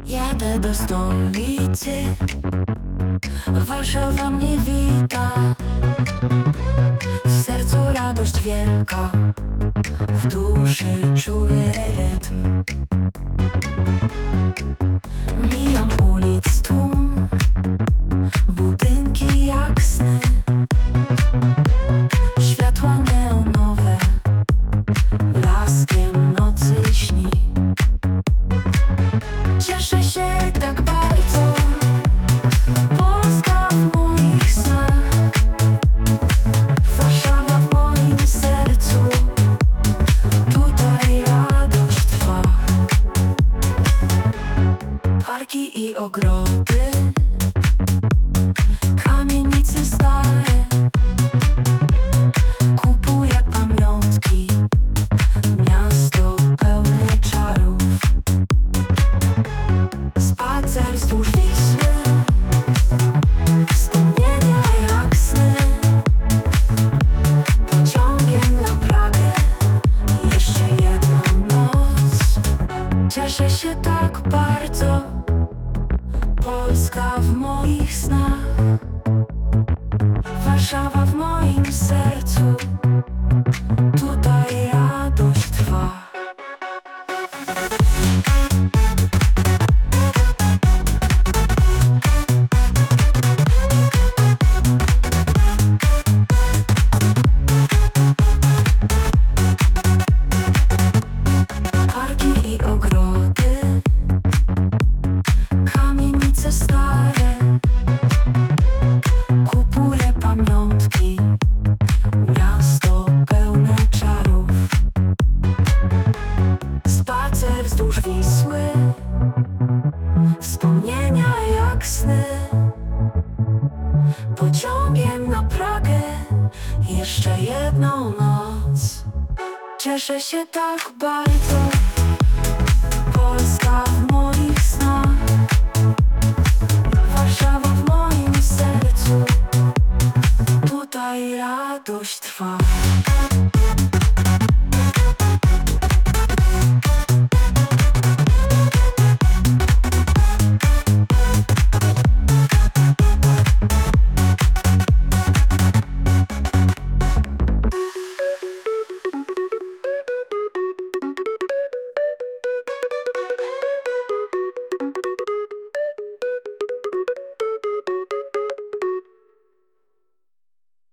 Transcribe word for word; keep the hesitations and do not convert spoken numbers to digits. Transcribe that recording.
Jadę do stolicy, Warszawa mnie wita. W sercu radość wielka, w duszy czuję rytm. Mijam ulic tłum, budynki jak sny, światła neonowe, blaskiem nocy śni. Cieszę się tak bardzo, Polska w moich snach, Warszawa w moim sercu, tutaj radość trwa. Parki i ogrody, kamienice stare, kupuję pamiątki, miasto pełne czarów. Spacer wzdłuż Wisły, wspomnienia jak sny, pociągiem na Pragę, jeszcze jedną noc. Cieszę się tak bardzo, Polska w moich snach, Warszawa w moim sercu, tutaj radość trwa. Parki i ogrody, kamienice stare, kupuję pamiątki, miasto pełne czarów. Spacer wzdłuż Wisły, wspomnienia jak sny, pociągiem na Pragę, jeszcze jedną noc. Cieszę się tak bardzo,